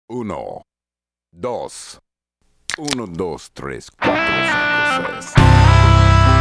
Uno, dos, uno, dos, tres, cuatro, cinco, seis.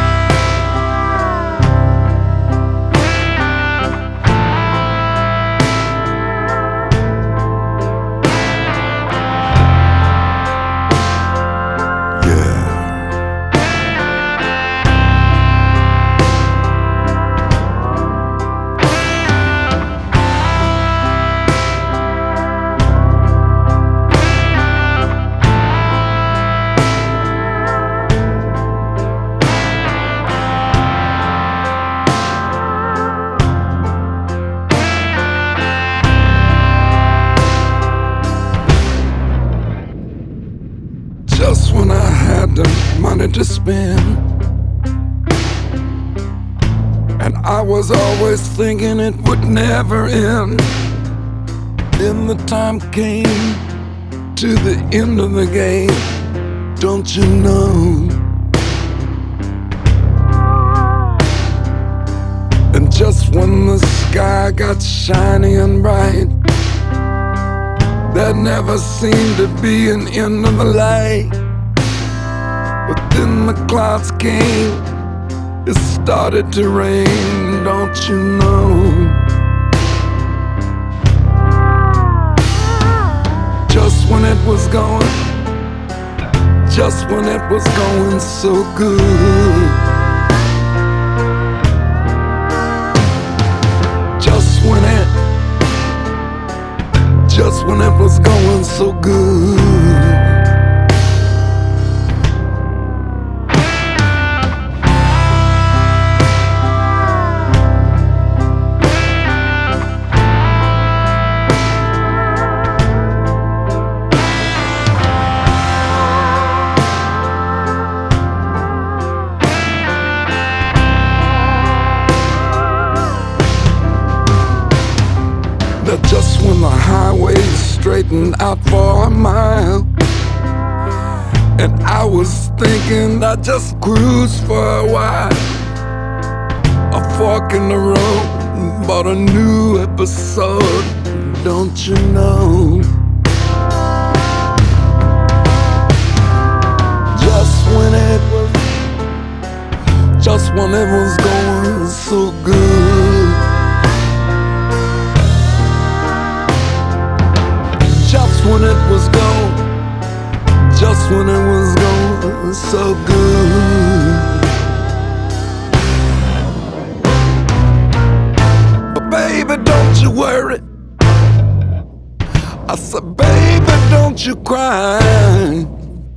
Just when I had the money to spend, and I was always thinking it would never end. Then the time came to the end of the game, don't you know? And just when the sky got shiny and bright, there never seemed to be an end of the light. But then the clouds came, it started to rain, don't you know? Just when it was going, just when it was going so good, just when it was going so good. That just when the highway straightened out for a mile, and I was thinking I'd just cruise for a while. A fork in the road brought a new episode, don't you know? Just when it was going so good, just when it was going, just when it was going so good. But baby, don't you worry, I said, baby, don't you cry.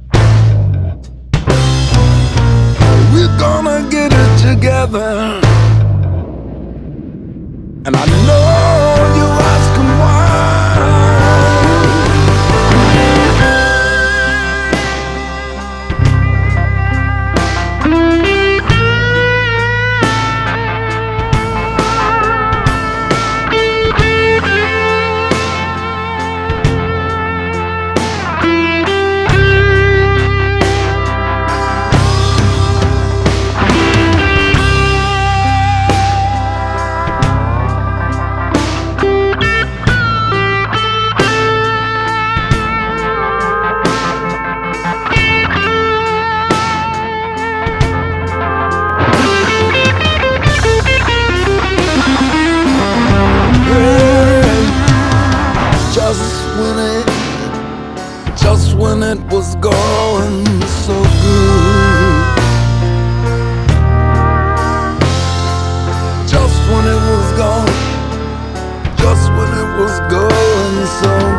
We're gonna get it together. And I know you're asking why. Just when it was going so good, just when it was going, just when it was going so